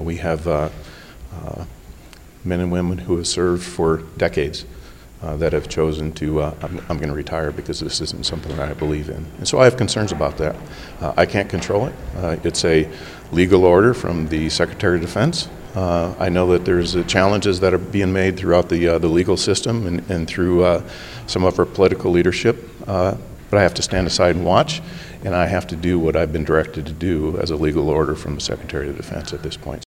We have men and women who have served for decades that have chosen to, I'm going to retire because this isn't something that I believe in. And so I have concerns about that. I can't control it. It's a legal order from the Secretary of Defense. I know that there's challenges that are being made throughout the legal system and through some of our political leadership, but I have to stand aside and watch, and I have to do what I've been directed to do as a legal order from the Secretary of Defense at this point.